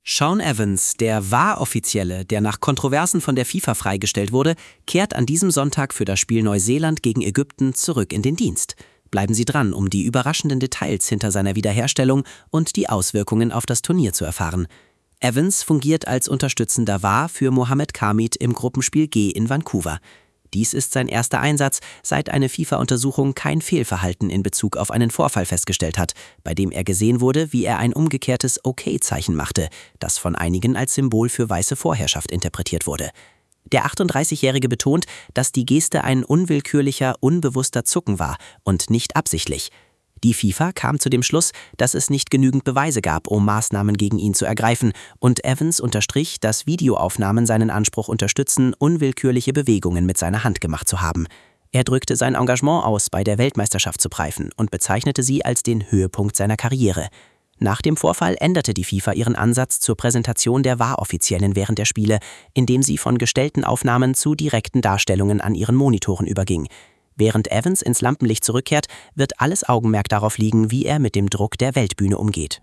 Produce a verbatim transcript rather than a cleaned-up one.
Shawn Evans, der V A R-Offizielle, der nach Kontroversen von der FIFA freigestellt wurde, kehrt an diesem Sonntag für das Spiel Neuseeland gegen Ägypten zurück in den Dienst. Bleiben Sie dran, um die überraschenden Details hinter seiner Wiederherstellung und die Auswirkungen auf das Turnier zu erfahren. Evans fungiert als unterstützender V A R für Mohamed Kamit im Gruppenspiel G in Vancouver. Dies ist sein erster Einsatz, seit eine FIFA-Untersuchung kein Fehlverhalten in Bezug auf einen Vorfall festgestellt hat, bei dem er gesehen wurde, wie er ein umgekehrtes Okay-Zeichen machte, das von einigen als Symbol für weiße Vorherrschaft interpretiert wurde. Der achtunddreißigjährige betont, dass die Geste ein unwillkürlicher, unbewusster Zucken war und nicht absichtlich. Die FIFA kam zu dem Schluss, dass es nicht genügend Beweise gab, um Maßnahmen gegen ihn zu ergreifen, und Evans unterstrich, dass Videoaufnahmen seinen Anspruch unterstützen, unwillkürliche Bewegungen mit seiner Hand gemacht zu haben. Er drückte sein Engagement aus, bei der Weltmeisterschaft zu pfeifen, und bezeichnete sie als den Höhepunkt seiner Karriere. Nach dem Vorfall änderte die FIFA ihren Ansatz zur Präsentation der V A R-Offiziellen während der Spiele, indem sie von gestellten Aufnahmen zu direkten Darstellungen an ihren Monitoren überging. Während Evans ins Lampenlicht zurückkehrt, wird alles Augenmerk darauf liegen, wie er mit dem Druck der Weltbühne umgeht.